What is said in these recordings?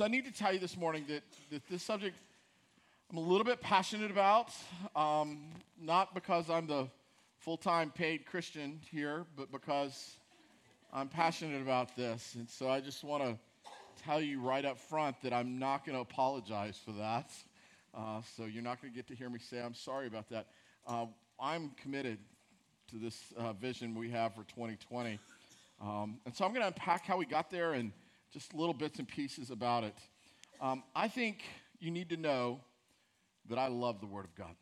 So I need to tell you this morning that this subject I'm a little bit passionate about, not because I'm the full-time paid Christian here, but because I'm passionate about this. And so I just want to tell you right up front that I'm not going to apologize for that. So you're not going to get to hear me say I'm sorry about that. I'm committed to this vision we have for 2020. And so I'm going to unpack how we got there and just little bits and pieces about it. I think you need to know that I love the Word of God.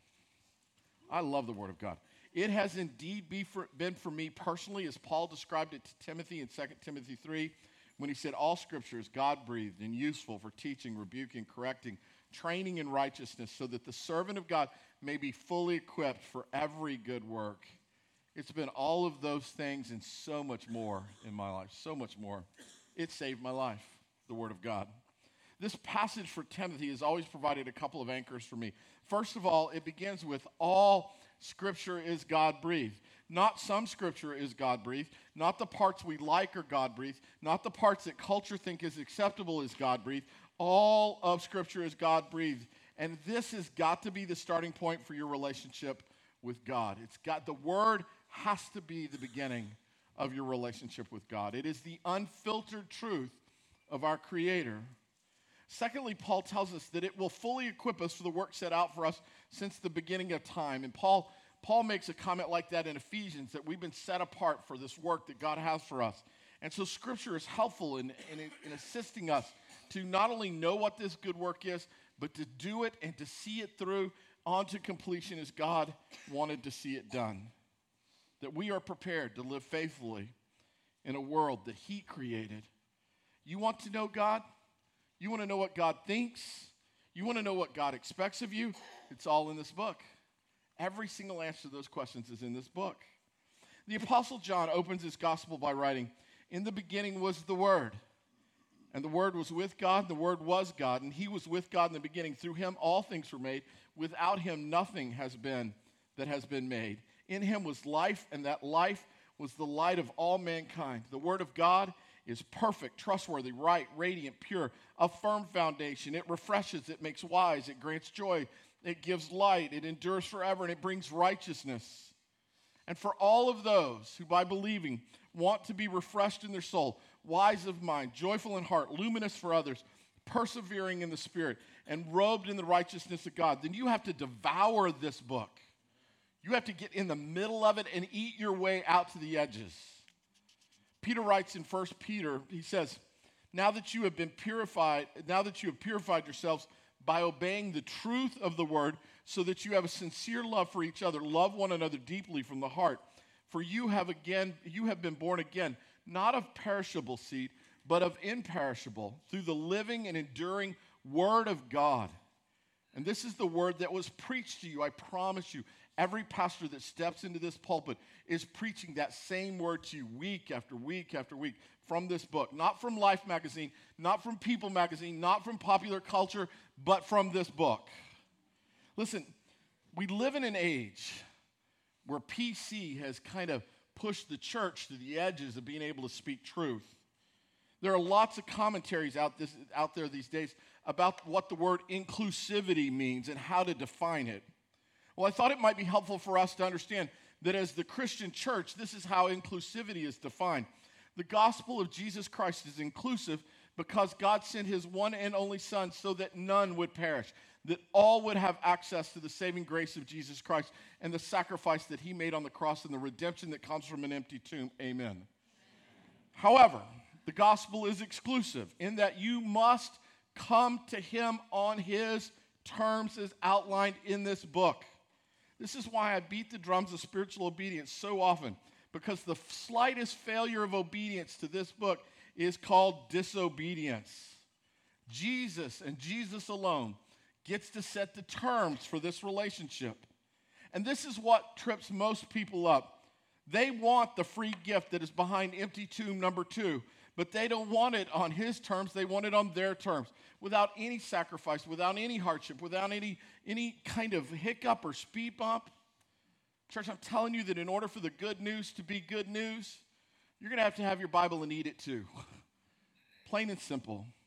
I love the Word of God. It has indeed been for me personally, as Paul described it to Timothy in 2 Timothy 3, when he said, all Scripture is God-breathed and useful for teaching, rebuking, correcting, training in righteousness, so that the servant of God may be fully equipped for every good work. It's been all of those things and so much more in my life, so much more. It saved my life, the Word of God. This passage for Timothy has always provided a couple of anchors for me. First of all, it begins with all Scripture is God-breathed. Not some Scripture is God-breathed. Not the parts we like are God-breathed. Not the parts that culture think is acceptable is God-breathed. All of Scripture is God-breathed. And this has got to be the starting point for your relationship with God. The Word has to be the beginning of your relationship with God. It is the unfiltered truth of our Creator. Secondly, Paul tells us that it will fully equip us for the work set out for us since the beginning of time. And Paul makes a comment like that in Ephesians, that we've been set apart for this work that God has for us. And so Scripture is helpful in assisting us to not only know what this good work is, but to do it and to see it through onto completion as God wanted to see it done. That we are prepared to live faithfully in a world that He created. You want to know God? You want to know what God thinks? You want to know what God expects of you? It's all in this book. Every single answer to those questions is in this book. The Apostle John opens his gospel by writing, "In the beginning was the Word, and the Word was with God, the Word was God, and He was with God in the beginning. Through Him all things were made. Without Him nothing has been that has been made. In Him was life, and that life was the light of all mankind." The Word of God is perfect, trustworthy, right, radiant, pure, a firm foundation. It refreshes, it makes wise, it grants joy, it gives light, it endures forever, and it brings righteousness. And for all of those who by believing want to be refreshed in their soul, wise of mind, joyful in heart, luminous for others, persevering in the Spirit, and robed in the righteousness of God, then you have to devour this book. You have to get in the middle of it and eat your way out to the edges. Peter writes in 1 Peter, he says, now that you have purified yourselves by obeying the truth of the word, so that you have a sincere love for each other, love one another deeply from the heart. For you have been born again, not of perishable seed, but of imperishable, through the living and enduring word of God. And this is the word that was preached to you, I promise you. Every pastor that steps into this pulpit is preaching that same word to you week after week after week from this book. Not from Life magazine, not from People magazine, not from popular culture, but from this book. Listen, we live in an age where PC has kind of pushed the church to the edges of being able to speak truth. There are lots of commentaries out there these days about what the word inclusivity means and how to define it. Well, I thought it might be helpful for us to understand that as the Christian church, this is how inclusivity is defined. The gospel of Jesus Christ is inclusive because God sent His one and only Son so that none would perish, that all would have access to the saving grace of Jesus Christ and the sacrifice that He made on the cross and the redemption that comes from an empty tomb. Amen. However, the gospel is exclusive in that you must come to Him on His terms as outlined in this book. This is why I beat the drums of spiritual obedience so often, because the slightest failure of obedience to this book is called disobedience. Jesus and Jesus alone gets to set the terms for this relationship. And this is what trips most people up. They want the free gift that is behind empty tomb number 2, but they don't want it on His terms, they want it on their terms, without any sacrifice, without any hardship, without any kind of hiccup or speed bump. Church, I'm telling you that in order for the good news to be good news, you're going to have your Bible and eat it too. Plain and simple.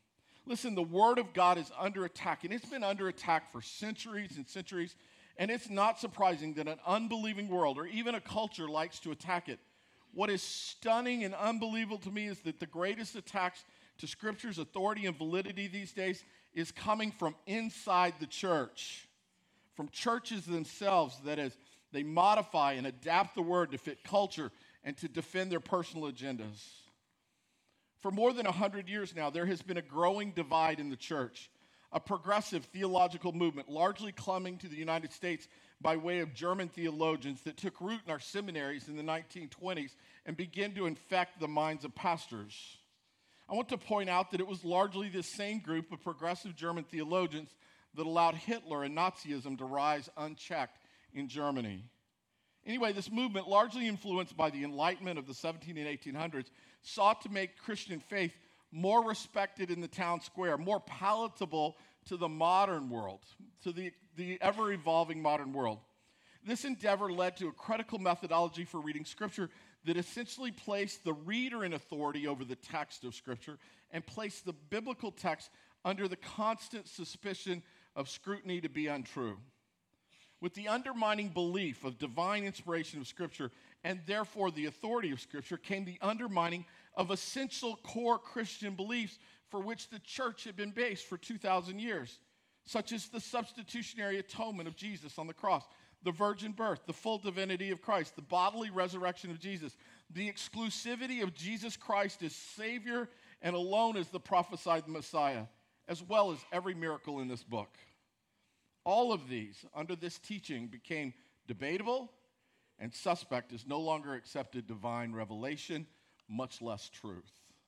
Listen, the Word of God is under attack, and it's been under attack for centuries and centuries, and it's not surprising that an unbelieving world or even a culture likes to attack it. What is stunning and unbelievable to me is that the greatest attacks to Scripture's authority and validity these days is coming from inside the church, from churches themselves, that is, they modify and adapt the Word to fit culture and to defend their personal agendas. For more than 100 years now, there has been a growing divide in the church, a progressive theological movement largely coming to the United States by way of German theologians that took root in our seminaries in the 1920s and began to infect the minds of pastors. I want to point out that it was largely this same group of progressive German theologians that allowed Hitler and Nazism to rise unchecked in Germany. Anyway, this movement, largely influenced by the Enlightenment of the 17 and 1800s, sought to make Christian faith more respected in the town square, more palatable to the modern world, to the ever-evolving modern world. This endeavor led to a critical methodology for reading Scripture that essentially placed the reader in authority over the text of Scripture and placed the biblical text under the constant suspicion of scrutiny to be untrue. With the undermining belief of divine inspiration of Scripture and therefore the authority of Scripture came the undermining of essential core Christian beliefs for which the church had been based for 2,000 years, such as the substitutionary atonement of Jesus on the cross, the virgin birth, the full divinity of Christ, the bodily resurrection of Jesus, the exclusivity of Jesus Christ as Savior and alone as the prophesied Messiah, as well as every miracle in this book. All of these, under this teaching, became debatable and suspect as no longer accepted divine revelation, much less truth.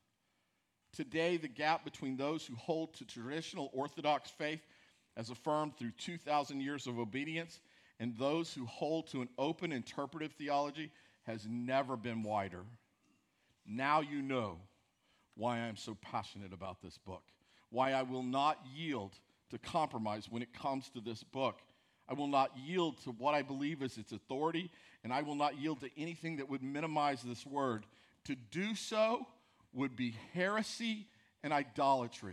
Today, the gap between those who hold to traditional Orthodox faith as affirmed through 2,000 years of obedience and those who hold to an open interpretive theology has never been wider. Now you know why I am so passionate about this book, why I will not yield to compromise when it comes to this book. I will not yield to what I believe is its authority, and I will not yield to anything that would minimize this word. To do so would be heresy and idolatry.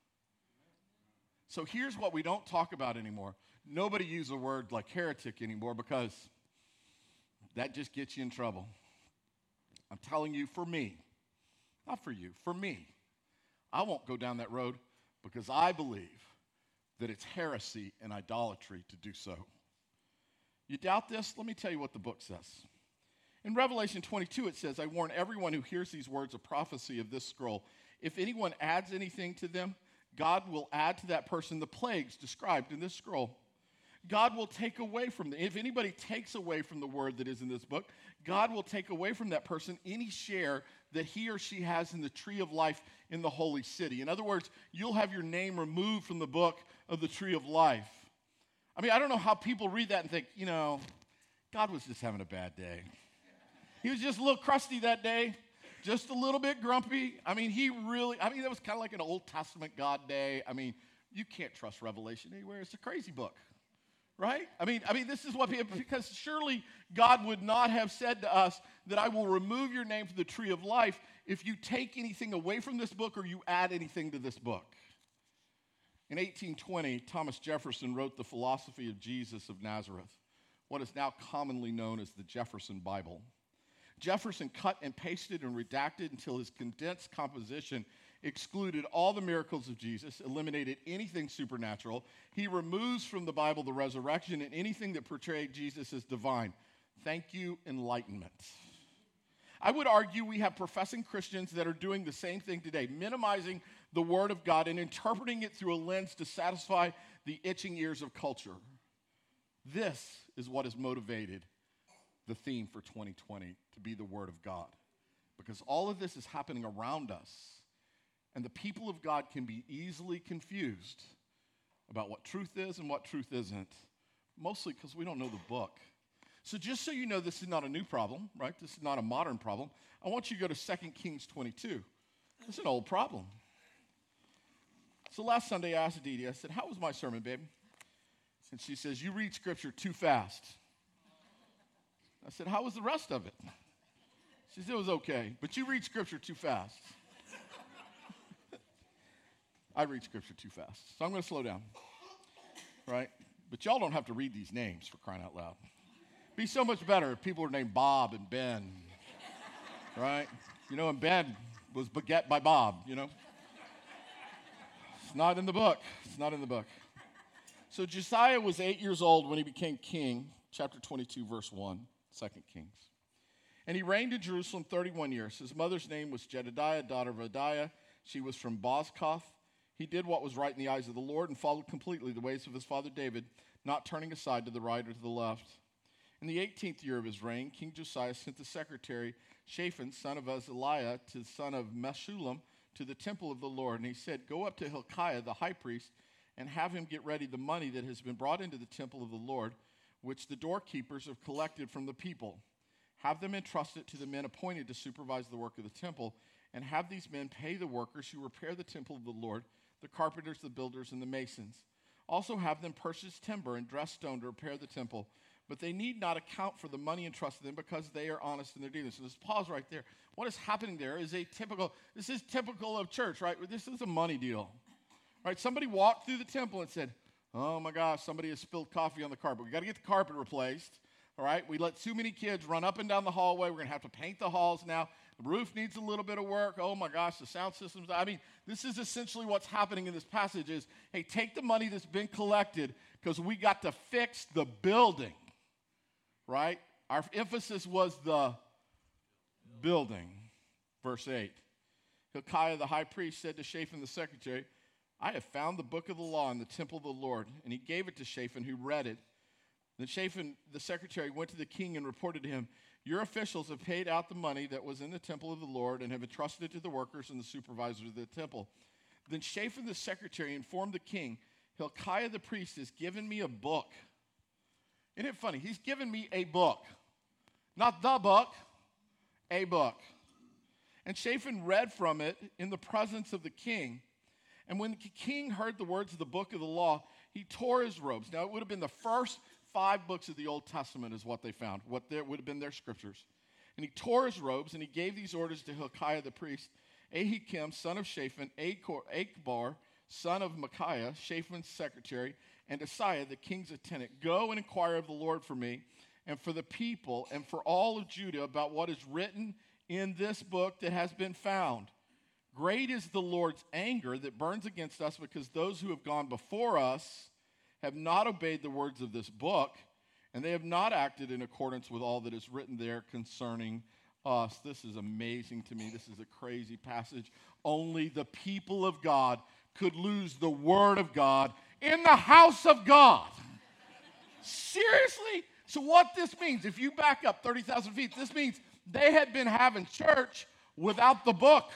So here's what we don't talk about anymore. Nobody uses a word like heretic anymore because that just gets you in trouble. I'm telling you, for me, not for you, for me, I won't go down that road because I believe that it's heresy and idolatry to do so. You doubt this? Let me tell you what the book says. In Revelation 22, it says, I warn everyone who hears these words of prophecy of this scroll. If anyone adds anything to them, God will add to that person the plagues described in this scroll. God will take away from them. If anybody takes away from the word that is in this book, God will take away from that person any share that he or she has in the tree of life in the holy city. In other words, you'll have your name removed from the book of the tree of life. I mean, I don't know how people read that and think, God was just having a bad day. He was just a little crusty that day, just a little bit grumpy. I mean, that was kind of like an Old Testament God day. I mean, you can't trust Revelation anywhere. It's a crazy book, right? I mean, this is what people, because surely God would not have said to us that I will remove your name from the tree of life if you take anything away from this book or you add anything to this book. In 1820, Thomas Jefferson wrote The Philosophy of Jesus of Nazareth, what is now commonly known as the Jefferson Bible. Jefferson cut and pasted and redacted until his condensed composition excluded all the miracles of Jesus, eliminated anything supernatural. He removes from the Bible the resurrection and anything that portrayed Jesus as divine. Thank you, Enlightenment. I would argue we have professing Christians that are doing the same thing today, minimizing the Word of God and interpreting it through a lens to satisfy the itching ears of culture. This is what has motivated the theme for 2020 to be the Word of God. Because all of this is happening around us, and the people of God can be easily confused about what truth is and what truth isn't, mostly because we don't know the book. So just so you know, this is not a new problem, right? This is not a modern problem. I want you to go to 2 Kings 22. It's an old problem. So last Sunday I asked Dee, I said, how was my sermon, babe? And she says, you read Scripture too fast. I said, how was the rest of it? She said, it was okay, but you read Scripture too fast. I read Scripture too fast, so I'm going to slow down, right? But y'all don't have to read these names, for crying out loud. It'd be so much better if people were named Bob and Ben, right? You know, and Ben was beget by Bob, you know? It's not in the book. It's not in the book. So Josiah was 8 years old when he became king, chapter 22, verse 1, 2 Kings. And he reigned in Jerusalem 31 years. His mother's name was Jedidiah, daughter of Adiah. She was from Bozkath. He did what was right in the eyes of the Lord and followed completely the ways of his father David, not turning aside to the right or to the left. In the 18th year of his reign, King Josiah sent the secretary Shaphan, son of Azaliah, to the son of Meshullam, to the temple of the Lord. And he said, "Go up to Hilkiah, the high priest, and have him get ready the money that has been brought into the temple of the Lord, which the doorkeepers have collected from the people. Have them entrust it to the men appointed to supervise the work of the temple, and have these men pay the workers who repair the temple of the Lord, the carpenters, the builders, and the masons. Also have them purchase timber and dress stone to repair the temple. But they need not account for the money entrusted them because they are honest in their dealings." So just pause right there. What is happening there is this is typical of church, right? This is a money deal, right? Somebody walked through the temple and said, "Oh my gosh, somebody has spilled coffee on the carpet. We got to get the carpet replaced, all right? We let too many kids run up and down the hallway. We're going to have to paint the halls now. The roof needs a little bit of work. Oh my gosh, the sound system's." I mean, this is essentially what's happening in this passage is, hey, take the money that's been collected because we got to fix the building, right? Our emphasis was the building. Verse 8. Hilkiah the high priest said to Shaphan the secretary, "I have found the book of the law in the temple of the Lord." And he gave it to Shaphan, who read it. Then Shaphan the secretary went to the king and reported to him, "Your officials have paid out the money that was in the temple of the Lord and have entrusted it to the workers and the supervisors of the temple." Then Shaphan the secretary informed the king, "Hilkiah the priest has given me a book." Isn't it funny? He's given me a book. Not the book, a book. And Shaphan read from it in the presence of the king. And when the king heard the words of the book of the law, he tore his robes. Now, it would have been the first 5 books of the Old Testament is what they found, what there would have been their scriptures. And he tore his robes, and he gave these orders to Hilkiah the priest, Ahikam, son of Shaphan, Achbar, son of Micaiah, Shaphan's secretary, and Asaiah, the king's attendant. "Go and inquire of the Lord for me and for the people and for all of Judah about what is written in this book that has been found. Great is the Lord's anger that burns against us because those who have gone before us have not obeyed the words of this book, and they have not acted in accordance with all that is written there concerning us." This is amazing to me. This is a crazy passage. Only the people of God could lose the word of God in the house of God. Seriously? So what this means, if you back up 30,000 feet, this means they had been having church without the book,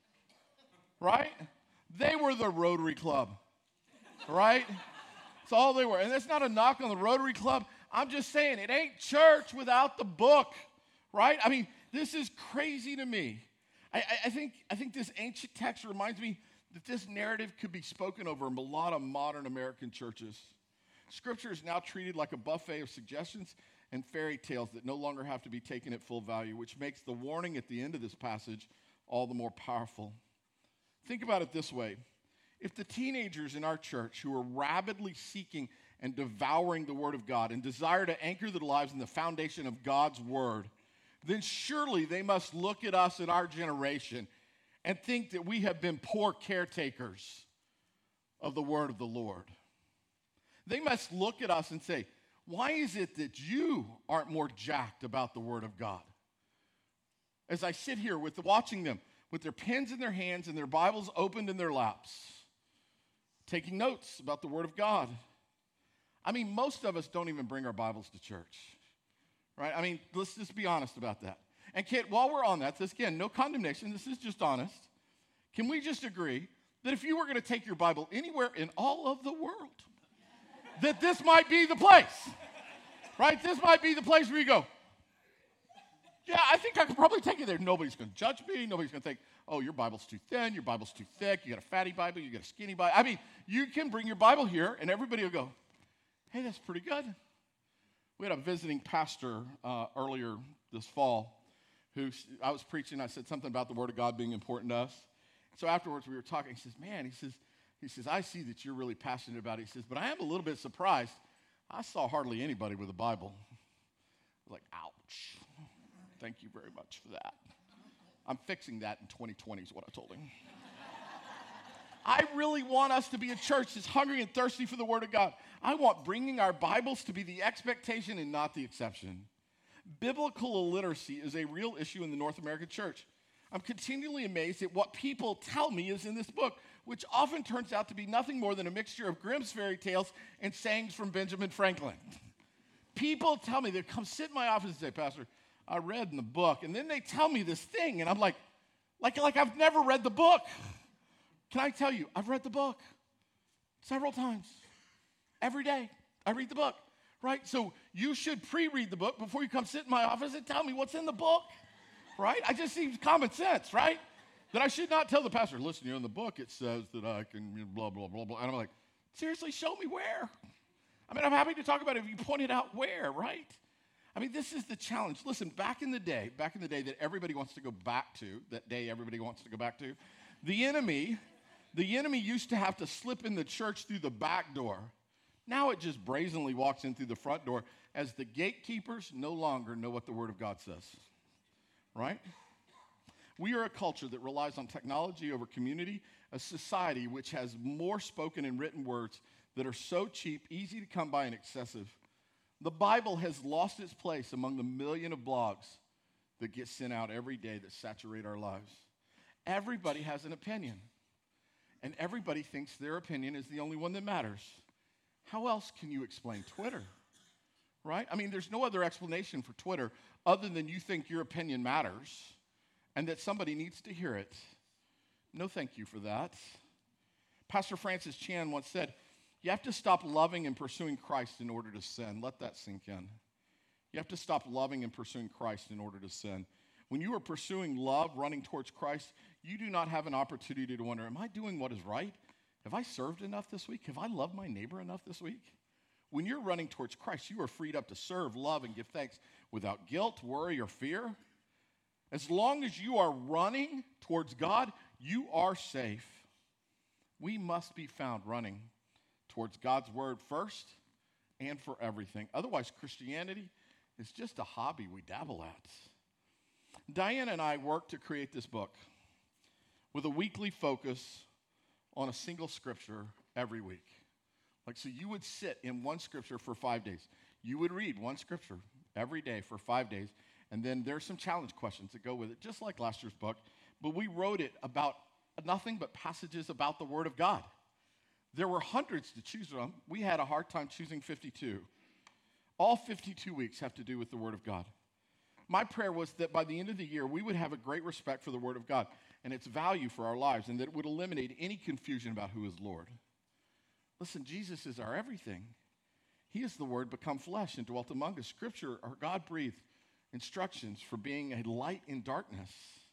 right? They were the Rotary Club, right? That's all they were. And that's not a knock on the Rotary Club. I'm just saying it ain't church without the book, right? I mean, this is crazy to me. I think this ancient text reminds me that this narrative could be spoken over in a lot of modern American churches. Scripture is now treated like a buffet of suggestions and fairy tales that no longer have to be taken at full value, which makes the warning at the end of this passage all the more powerful. Think about it this way. If the teenagers in our church who are rabidly seeking and devouring the Word of God and desire to anchor their lives in the foundation of God's Word, then surely they must look at us in our generation and think that we have been poor caretakers of the Word of the Lord. They must look at us and say, "Why is it that you aren't more jacked about the Word of God?" As I sit here watching them with their pens in their hands and their Bibles opened in their laps, taking notes about the Word of God. I mean, most of us don't even bring our Bibles to church, right? I mean, let's just be honest about that. And Kit, while we're on that, this again, no condemnation, this is just honest. Can we just agree that if you were going to take your Bible anywhere in all of the world, that this might be the place, right? This might be the place where you go, "Yeah, I think I could probably take it there." Nobody's going to judge me. Nobody's going to think, "Oh, your Bible's too thin. Your Bible's too thick. You got a fatty Bible. You got a skinny Bible." I mean, you can bring your Bible here, and everybody will go, "Hey, that's pretty good." We had a visiting pastor earlier this fall I was preaching. I said something about the Word of God being important to us. So afterwards, we were talking. He says, He says, I see that you're really passionate about it. He says, but I am a little bit surprised. I saw hardly anybody with a Bible. I was like, ouch. Thank you very much for that. I'm fixing that in 2020 is what I told him. I really want us to be a church that's hungry and thirsty for the Word of God. I want bringing our Bibles to be the expectation and not the exception. Biblical illiteracy is a real issue in the North American church. I'm continually amazed at what people tell me is in this book, which often turns out to be nothing more than a mixture of Grimm's fairy tales and sayings from Benjamin Franklin. People tell me, they come sit in my office and say, Pastor, I read in the book, and then they tell me this thing, and I'm like I've never read the book. Can I tell you, I've read the book several times. Every day, I read the book, right? So you should pre-read the book before you come sit in my office and tell me what's in the book, right? I just seems common sense, right? That I should not tell the pastor, listen, in the book it says that I can blah, blah, blah, blah. And I'm like, seriously, show me where. I mean, I'm happy to talk about it if you pointed out where, right? I mean, this is the challenge. Listen, back in the day that everybody wants to go back to, the enemy used to have to slip in the church through the back door. Now it just brazenly walks in through the front door as the gatekeepers no longer know what the Word of God says, right? We are a culture that relies on technology over community, a society which has more spoken and written words that are so cheap, easy to come by, and excessive. The Bible has lost its place among the million of blogs that get sent out every day that saturate our lives. Everybody has an opinion, and everybody thinks their opinion is the only one that matters. How else can you explain Twitter, right? I mean, there's no other explanation for Twitter other than you think your opinion matters and that somebody needs to hear it. No thank you for that. Pastor Francis Chan once said, you have to stop loving and pursuing Christ in order to sin. Let that sink in. You have to stop loving and pursuing Christ in order to sin. When you are pursuing love, running towards Christ, you do not have an opportunity to wonder, am I doing what is right? Have I served enough this week? Have I loved my neighbor enough this week? When you're running towards Christ, you are freed up to serve, love, and give thanks without guilt, worry, or fear. As long as you are running towards God, you are safe. We must be found running towards God's word first and for everything. Otherwise, Christianity is just a hobby we dabble at. Diane and I worked to create this book with a weekly focus on a single scripture every week. So you would sit in one scripture for 5 days. You would read one scripture every day for 5 days, and then there's some challenge questions that go with it, just like last year's book. But we wrote it about nothing but passages about the Word of God. There were hundreds to choose from. We had a hard time choosing 52. All 52 weeks have to do with the Word of God. My prayer was that by the end of the year, we would have a great respect for the Word of God and its value for our lives, and that it would eliminate any confusion about who is Lord. Listen, Jesus is our everything. He is the Word become flesh and dwelt among us. Scripture are God-breathed instructions for being a light in darkness.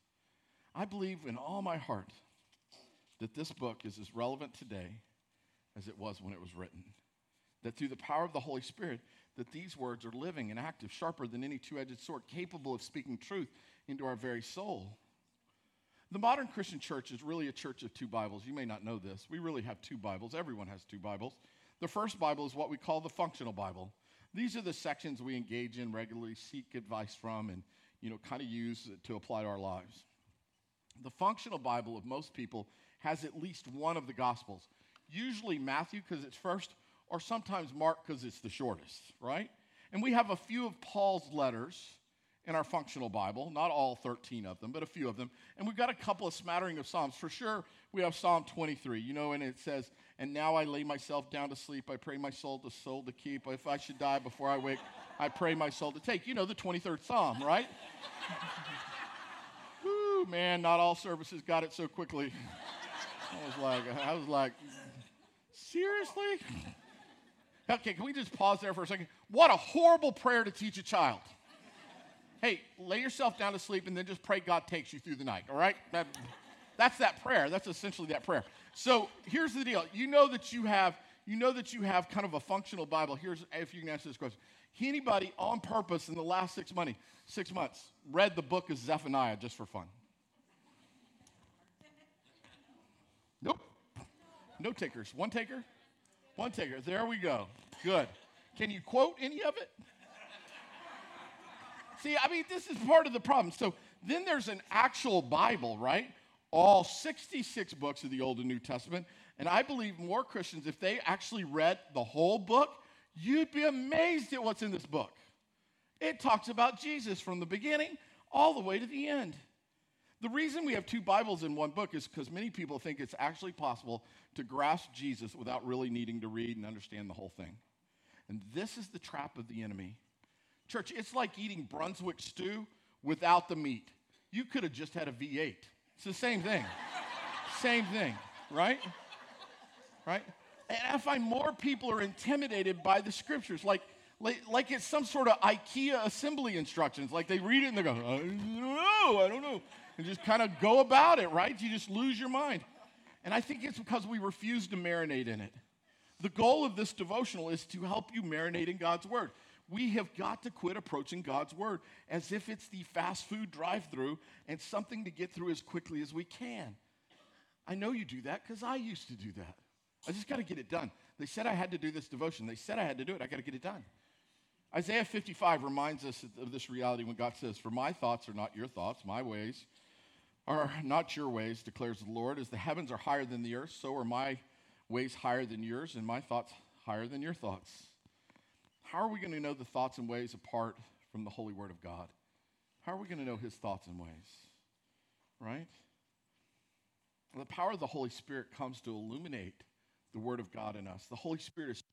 I believe in all my heart that this book is as relevant today as it was when it was written. That through the power of the Holy Spirit, that these words are living and active, sharper than any two-edged sword, capable of speaking truth into our very soul. The modern Christian church is really a church of two Bibles. You may not know this. We really have two Bibles. Everyone has two Bibles. The first Bible is what we call the functional Bible. These are the sections we engage in regularly, seek advice from, and kind of use to apply to our lives. The functional Bible of most people has at least one of the Gospels. Usually Matthew because it's first, or sometimes Mark because it's the shortest, right? And we have a few of Paul's letters in our functional Bible, not all 13 of them, but a few of them. And we've got a couple of smattering of Psalms. For sure, we have Psalm 23, and it says, and now I lay myself down to sleep. I pray my soul to keep. If I should die before I wake, I pray my soul to take. The 23rd Psalm, right? Woo, man, not all services got it so quickly. I was like, seriously? Okay, can we just pause there for a second? What a horrible prayer to teach a child. Hey, lay yourself down to sleep and then just pray God takes you through the night, all right? That's that prayer. That's essentially that prayer. So here's the deal. You know that you have kind of a functional Bible. Here's if you can answer this question. Anybody on purpose in the last 6 months read the book of Zephaniah just for fun? Nope. No takers. One taker? One taker. There we go. Good. Can you quote any of it? See, I mean, this is part of the problem. So then there's an actual Bible, right? All 66 books of the Old and New Testament. And I believe more Christians, if they actually read the whole book, you'd be amazed at what's in this book. It talks about Jesus from the beginning all the way to the end. The reason we have two Bibles in one book is because many people think it's actually possible to grasp Jesus without really needing to read and understand the whole thing. And this is the trap of the enemy. Church, it's like eating Brunswick stew without the meat. You could have just had a V8. It's the same thing. Same thing, right? Right? And I find more people are intimidated by the scriptures, like it's some sort of IKEA assembly instructions. Like they read it and they go, I don't know. And just kind of go about it, right? You just lose your mind. And I think it's because we refuse to marinate in it. The goal of this devotional is to help you marinate in God's word. We have got to quit approaching God's word as if it's the fast food drive-through and something to get through as quickly as we can. I know you do that because I used to do that. I just got to get it done. They said I had to do this devotion. They said I had to do it. I got to get it done. Isaiah 55 reminds us of this reality when God says, "For my thoughts are not your thoughts, my ways are not your ways, declares the Lord. As the heavens are higher than the earth, so are my ways higher than yours, and my thoughts higher than your thoughts." How are we going to know the thoughts and ways apart from the holy word of God? How are we going to know his thoughts and ways? Right? The power of the Holy Spirit comes to illuminate the word of God in us. The Holy Spirit is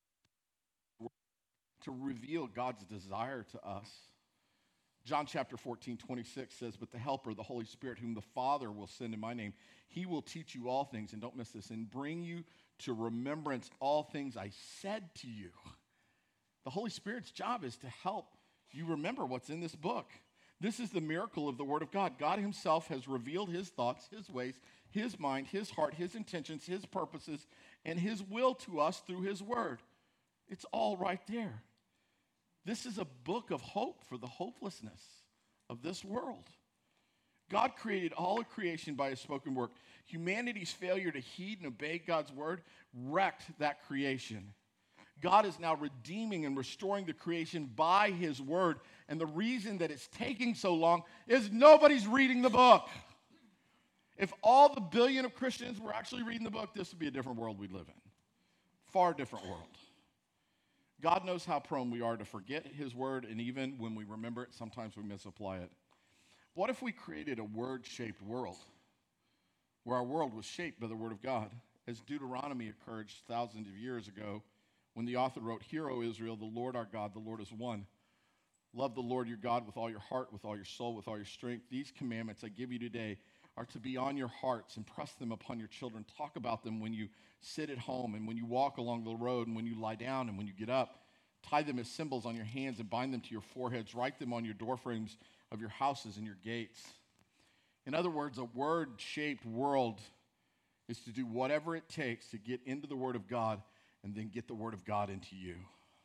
to reveal God's desire to us. John chapter 14:26 says, "But the Helper, the Holy Spirit, whom the Father will send in my name, he will teach you all things," and don't miss this, "and bring you to remembrance all things I said to you." The Holy Spirit's job is to help you remember what's in this book. This is the miracle of the Word of God. God himself has revealed his thoughts, his ways, his mind, his heart, his intentions, his purposes, and his will to us through his Word. It's all right there. This is a book of hope for the hopelessness of this world. God created all of creation by his spoken word. Humanity's failure to heed and obey God's word wrecked that creation. God is now redeeming and restoring the creation by his word. And the reason that it's taking so long is nobody's reading the book. If all the billion of Christians were actually reading the book, this would be a different world we'd live in. Far different world. God knows how prone we are to forget his word, and even when we remember it, sometimes we misapply it. What if we created a word-shaped world, where our world was shaped by the word of God, as Deuteronomy encouraged thousands of years ago, when the author wrote, "Hear, O Israel, the Lord our God, the Lord is one. Love the Lord your God with all your heart, with all your soul, with all your strength. These commandments I give you today are to be on your hearts. Impress them upon your children. Talk about them when you sit at home and when you walk along the road and when you lie down and when you get up. Tie them as symbols on your hands and bind them to your foreheads. Write them on your doorframes of your houses and your gates." In other words, a word-shaped world is to do whatever it takes to get into the Word of God and then get the Word of God into you.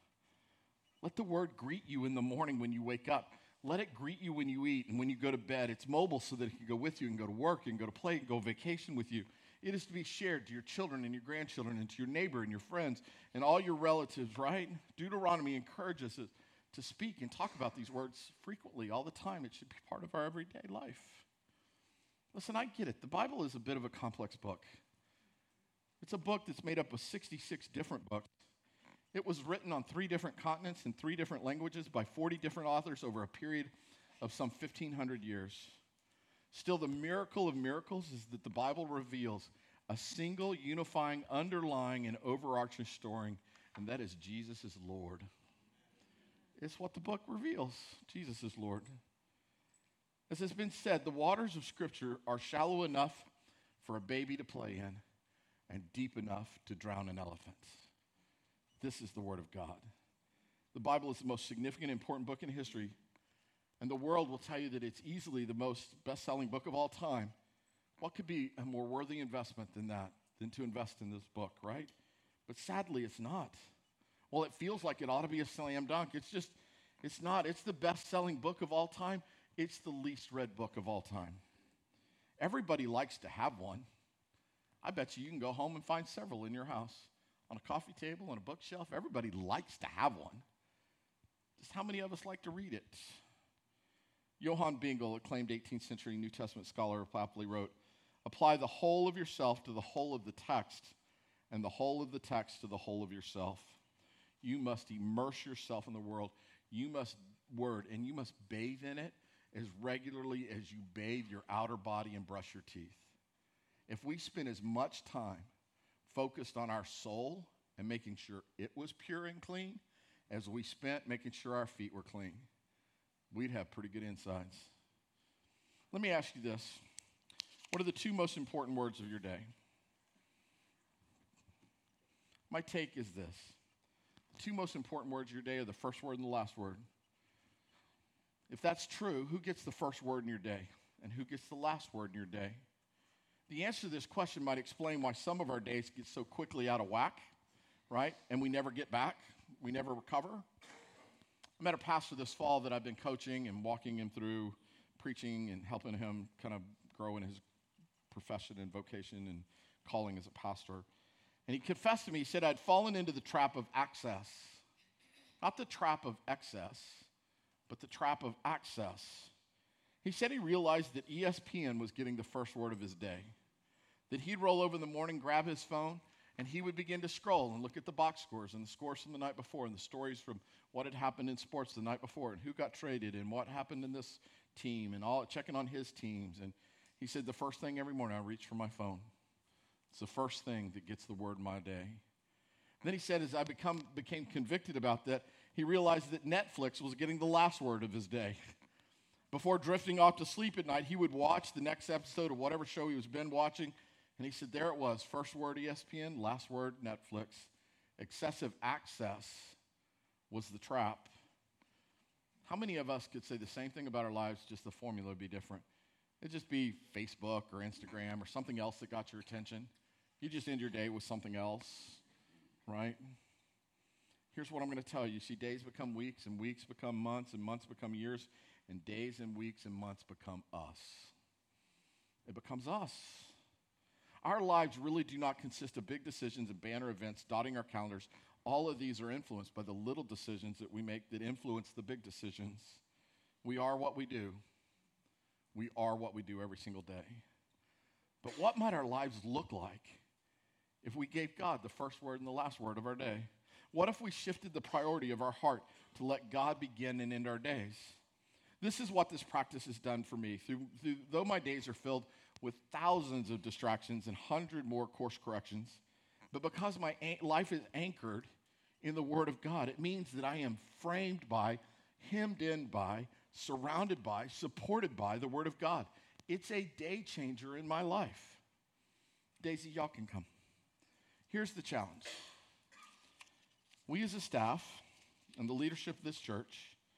Let the Word greet you in the morning when you wake up. Let it greet you when you eat and when you go to bed. It's mobile so that it can go with you and go to work and go to play and go vacation with you. It is to be shared to your children and your grandchildren and to your neighbor and your friends and all your relatives, right? Deuteronomy encourages us to speak and talk about these words frequently, all the time. It should be part of our everyday life. Listen, I get it. The Bible is a bit of a complex book. It's a book that's made up of 66 different books. It was written on 3 different continents in 3 different languages by 40 different authors over a period of some 1,500 years. Still, the miracle of miracles is that the Bible reveals a single, unifying, underlying, and overarching story, and that is Jesus is Lord. It's what the book reveals. Jesus is Lord. As has been said, the waters of Scripture are shallow enough for a baby to play in and deep enough to drown an elephant. This is the Word of God. The Bible is the most significant, important book in history, and the world will tell you that it's easily the most best-selling book of all time. What could be a more worthy investment than that, than to invest in this book, right? But sadly, it's not. Well, it feels like it ought to be a slam dunk. It's not. It's the best-selling book of all time. It's the least read book of all time. Everybody likes to have one. I bet you can go home and find several in your house, on a coffee table, on a bookshelf. Everybody likes to have one. Just how many of us like to read it? Johann Bengel, acclaimed 18th century New Testament scholar, aptly wrote, "Apply the whole of yourself to the whole of the text, and the whole of the text to the whole of yourself. You must immerse yourself in the world. You must and you must bathe in it as regularly as you bathe your outer body and brush your teeth. If we spend as much time focused on our soul and making sure it was pure and clean as we spent making sure our feet were clean, we'd have pretty good insides." Let me ask you this. What are the two most important words of your day? My take is this. The two most important words of your day are the first word and the last word. If that's true, who gets the first word in your day? And who gets the last word in your day? The answer to this question might explain why some of our days get so quickly out of whack, right? And we never get back. We never recover. I met a pastor this fall that I've been coaching and walking him through preaching and helping him kind of grow in his profession and vocation and calling as a pastor. And he confessed to me, he said, I'd fallen into the trap of access. Not the trap of excess, but the trap of access. He said he realized that ESPN was getting the first word of his day. That he'd roll over in the morning, grab his phone, and he would begin to scroll and look at the box scores and the scores from the night before and the stories from what had happened in sports the night before and who got traded and what happened in this team and all checking on his teams. And he said the first thing every morning I reach for my phone. It's the first thing that gets the word in my day. Then he said as I became convicted about that, he realized that Netflix was getting the last word of his day. Before drifting off to sleep at night, he would watch the next episode of whatever show he was been watching. And he said, there it was. First word ESPN, last word Netflix. Excessive access was the trap. How many of us could say the same thing about our lives, just the formula would be different? It'd just be Facebook or Instagram or something else that got your attention. You just end your day with something else, right? Here's what I'm going to tell you. See, days become weeks, and weeks become months, and months become years, and days and weeks and months become us. It becomes us. Our lives really do not consist of big decisions and banner events dotting our calendars. All of these are influenced by the little decisions that we make that influence the big decisions. We are what we do. We are what we do every single day. But what might our lives look like if we gave God the first word and the last word of our day? What if we shifted the priority of our heart to let God begin and end our days? This is what this practice has done for me. Though my days are filled with thousands of distractions and 100 more course corrections, but because my life is anchored in the Word of God, it means that I am framed by, hemmed in by, surrounded by, supported by the Word of God. It's a day changer in my life. Daisy, y'all can come. Here's the challenge. We as a staff and the leadership of this church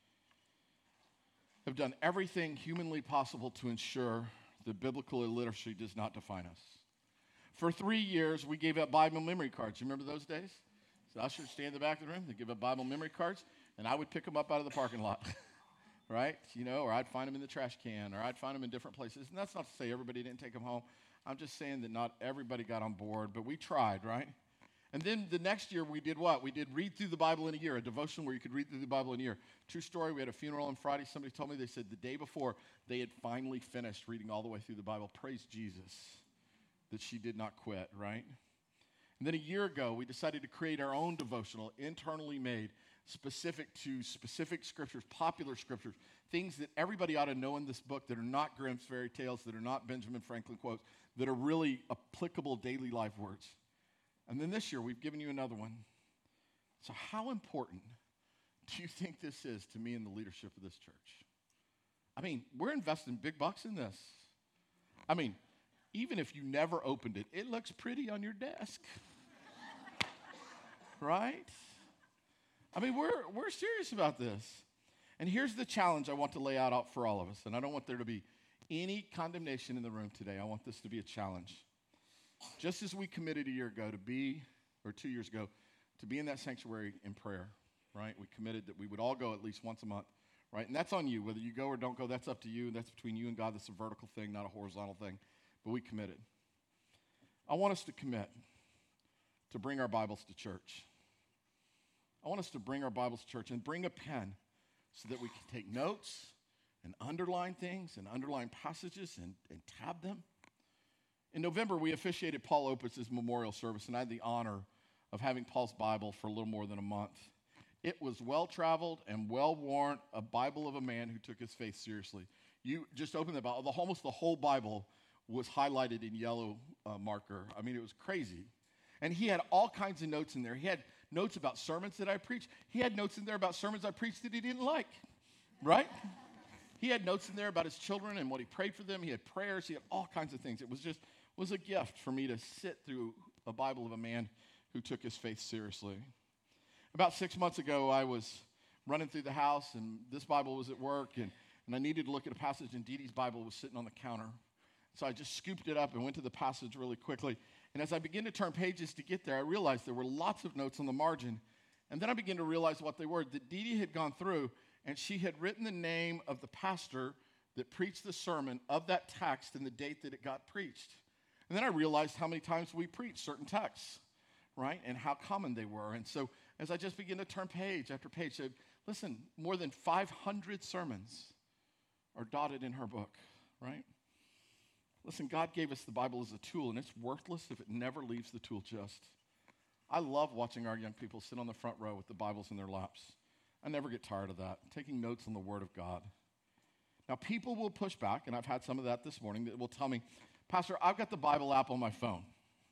have done everything humanly possible to ensure that biblical illiteracy does not define us. For 3 years, we gave out Bible memory cards. You remember those days? So ushers stand in the back of the room, they give out Bible memory cards, and I would pick them up out of the parking lot, right? You know, or I'd find them in the trash can, or I'd find them in different places. And that's not to say everybody didn't take them home. I'm just saying that not everybody got on board, but we tried, right? And then the next year we did what? We did read through the Bible in a year, a devotion where you could read through the Bible in a year. True story, we had a funeral on Friday. Somebody told me, they said the day before they had finally finished reading all the way through the Bible. Praise Jesus that she did not quit, right? And then a year ago, we decided to create our own devotional, internally made, specific to specific scriptures, popular scriptures, things that everybody ought to know in this book that are not Grimm's fairy tales, that are not Benjamin Franklin quotes, that are really applicable daily life words. And then this year, we've given you another one. So how important do you think this is to me and the leadership of this church? I mean, we're investing big bucks in this. I mean, even if you never opened it, it looks pretty on your desk. Right? I mean, we're serious about this. And here's the challenge I want to lay out for all of us. And I don't want there to be any condemnation in the room today. I want this to be a challenge. Just as we committed a year ago to be, or 2 years ago, to be in that sanctuary in prayer, right? We committed that we would all go at least once a month, right? And that's on you. Whether you go or don't go, that's up to you. That's between you and God. That's a vertical thing, not a horizontal thing. But we committed. I want us to commit to bring our Bibles to church. I want us to bring our Bibles to church and bring a pen so that we can take notes and underline things and underline passages and tab them. In November, we officiated Paul Opus's memorial service, and I had the honor of having Paul's Bible for a little more than a month. It was well-traveled and well-worn, a Bible of a man who took his faith seriously. You just open the Bible, almost the whole Bible was highlighted in yellow marker. I mean, it was crazy. And he had all kinds of notes in there. He had notes about sermons that I preached. He had notes in there about sermons I preached that he didn't like, right? He had notes in there about his children and what he prayed for them. He had prayers. He had all kinds of things. It was a gift for me to sit through a Bible of a man who took his faith seriously. About 6 months ago, I was running through the house, and this Bible was at work, and I needed to look at a passage, and Dee Dee's Bible was sitting on the counter. So I just scooped it up and went to the passage really quickly. And as I began to turn pages to get there, I realized there were lots of notes on the margin. And then I began to realize what they were, that Dee Dee had gone through, and she had written the name of the pastor that preached the sermon of that text and the date that it got preached. And then I realized how many times we preach certain texts, right, and how common they were. And so as I just began to turn page after page, I said, listen, more than 500 sermons are dotted in her book, right? Listen, God gave us the Bible as a tool, and it's worthless if it never leaves the tool chest. I love watching our young people sit on the front row with the Bibles in their laps. I never get tired of that, taking notes on the Word of God. Now, people will push back, and I've had some of that this morning, that will tell me, Pastor, I've got the Bible app on my phone.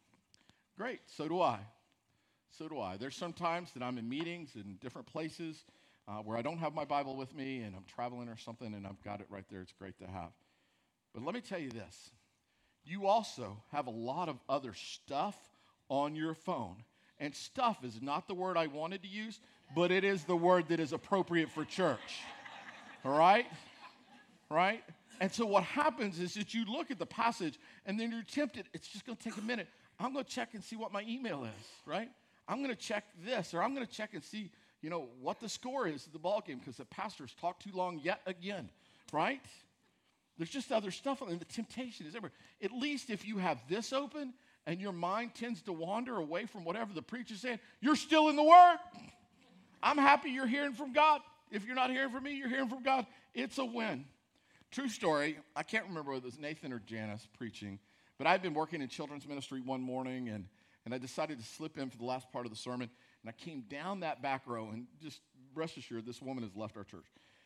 Great, so do I. So do I. There's some times that I'm in meetings in different places where I don't have my Bible with me, and I'm traveling or something, and I've got it right there. It's great to have. But let me tell you this. You also have a lot of other stuff on your phone. And stuff is not the word I wanted to use, but it is the word that is appropriate for church. All right? Right? And so what happens is that you look at the passage, and then you're tempted. It's just going to take a minute. I'm going to check and see what my email is, right? I'm going to check this, or I'm going to check and see, what the score is of the ball game because the pastor's talked too long yet again, right? There's just other stuff, and the temptation is everywhere. At least if you have this open and your mind tends to wander away from whatever the preacher's saying, you're still in the Word. I'm happy you're hearing from God. If you're not hearing from me, you're hearing from God. It's a win. True story. I can't remember whether it was Nathan or Janice preaching, but I'd been working in children's ministry one morning, and I decided to slip in for the last part of the sermon, and I came down that back row, and just rest assured, this woman has left our church.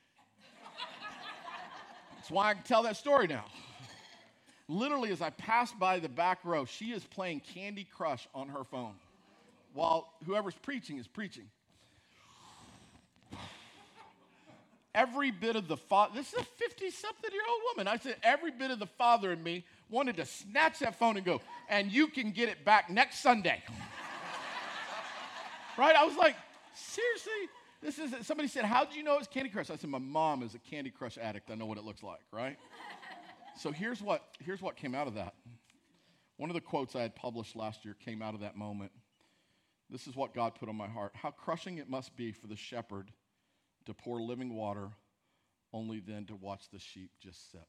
That's why I can tell that story now. Literally, as I passed by the back row, she is playing Candy Crush on her phone while whoever's preaching is preaching. Every bit of the father, this is a 50-something-year-old woman. I said, every bit of the father in me wanted to snatch that phone and go, and you can get it back next Sunday. Right? I was like, seriously? Somebody said, how did you know it was Candy Crush? I said, my mom is a Candy Crush addict. I know what it looks like, right? So here's what came out of that. One of the quotes I had published last year came out of that moment. This is what God put on my heart. How crushing it must be for the shepherd to pour living water, only then to watch the sheep just sip.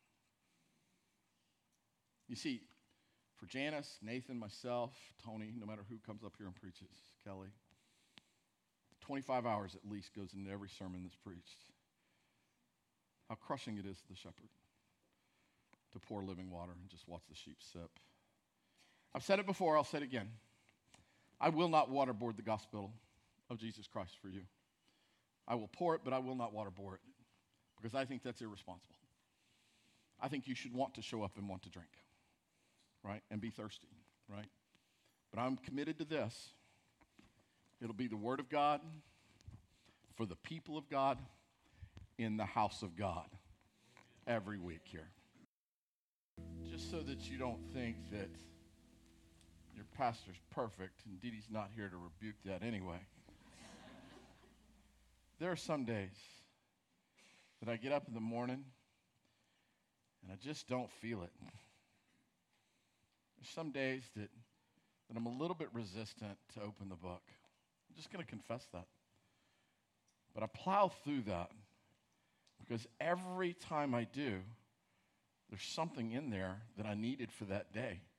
You see, for Janice, Nathan, myself, Tony, no matter who comes up here and preaches, Kelly, 25 hours at least goes into every sermon that's preached. How crushing it is to the shepherd to pour living water and just watch the sheep sip. I've said it before, I'll say it again. I will not waterboard the gospel of Jesus Christ for you. I will pour it, but I will not waterboard it because I think that's irresponsible. I think you should want to show up and want to drink, right, and be thirsty, right? But I'm committed to this. It'll be the Word of God for the people of God in the house of God every week here. Just so that you don't think that your pastor's perfect, and Dee Dee's not here to rebuke that anyway. There are some days that I get up in the morning and I just don't feel it. There's some days that I'm a little bit resistant to open the book. I'm just going to confess that. But I plow through that because every time I do, there's something in there that I needed for that day.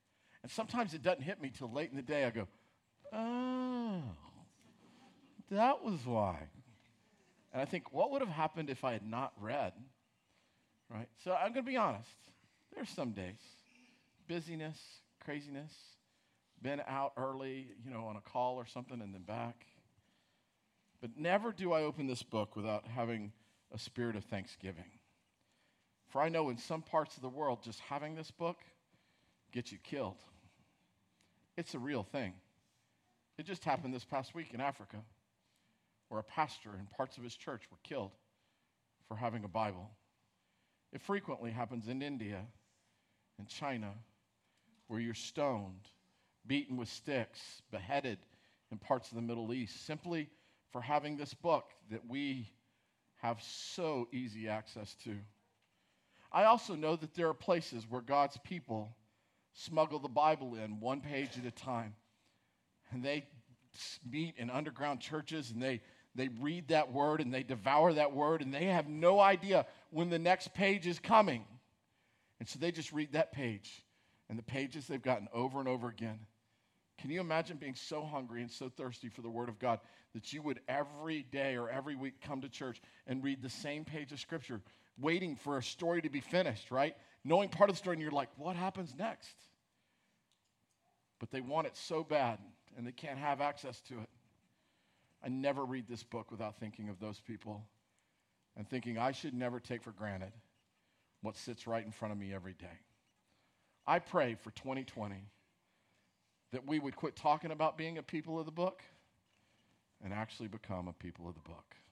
And sometimes it doesn't hit me till late in the day. I go, oh, that was why. And I think, what would have happened if I had not read? Right? So I'm going to be honest. There's some days, busyness, craziness, been out early, on a call or something and then back. But never do I open this book without having a spirit of thanksgiving. For I know in some parts of the world, just having this book gets you killed. It's a real thing. It just happened this past week in Africa, where a pastor and parts of his church were killed for having a Bible. It frequently happens in India and China, where you're stoned, beaten with sticks, beheaded in parts of the Middle East, simply for having this book that we have so easy access to. I also know that there are places where God's people smuggle the Bible in one page at a time. And they meet in underground churches and they read that word and they devour that word and they have no idea when the next page is coming. And so they just read that page and the pages they've gotten over and over again. Can you imagine being so hungry and so thirsty for the Word of God that you would every day or every week come to church and read the same page of Scripture, waiting for a story to be finished, right? Knowing part of the story and you're like, what happens next? But they want it so bad and they can't have access to it. I never read this book without thinking of those people and thinking I should never take for granted what sits right in front of me every day. I pray for 2020 that we would quit talking about being a people of the book and actually become a people of the book.